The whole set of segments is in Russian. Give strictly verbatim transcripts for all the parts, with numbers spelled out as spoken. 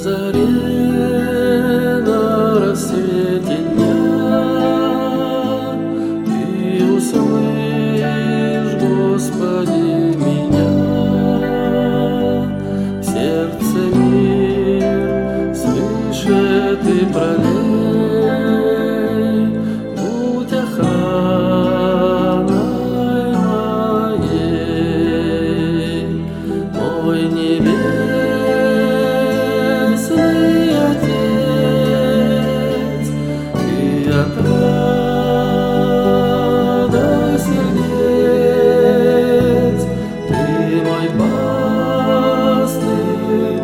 заре, на рассвете дня Ты услышь, Господи, меня. В сердце мир свыше Ты пролей, будь охраной моей, мой небесный Отец, Ты отрада сердец, Ты мой пастырь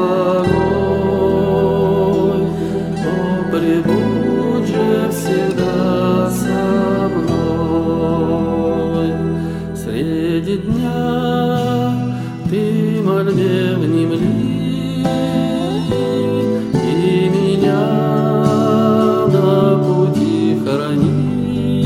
благой, о, пребудь же всегда со мной. Среди дня Ты мольбе внемли, и меня на пути храни.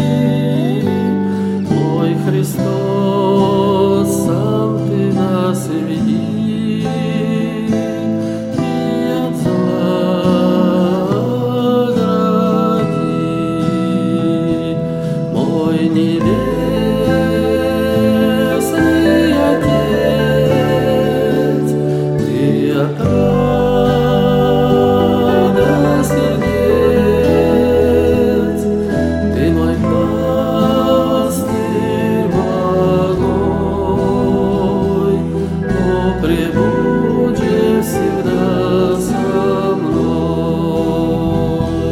Мой Христос, сам Ты нас веди, и от зла огради. Мой небесный Отец, Ты отрада сердец, Ты мой пастырь благой, о, пребудь же всегда со мной.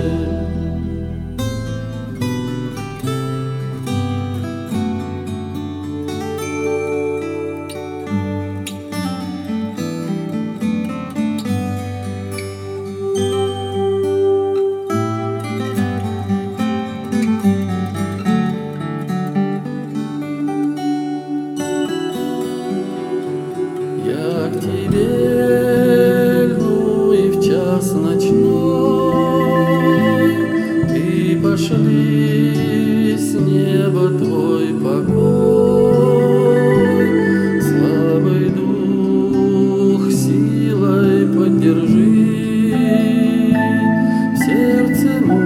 Я к Тебе льну, и в час ночной Ты пошли с неба Твой покой. Слабый дух силой поддержи, в сердце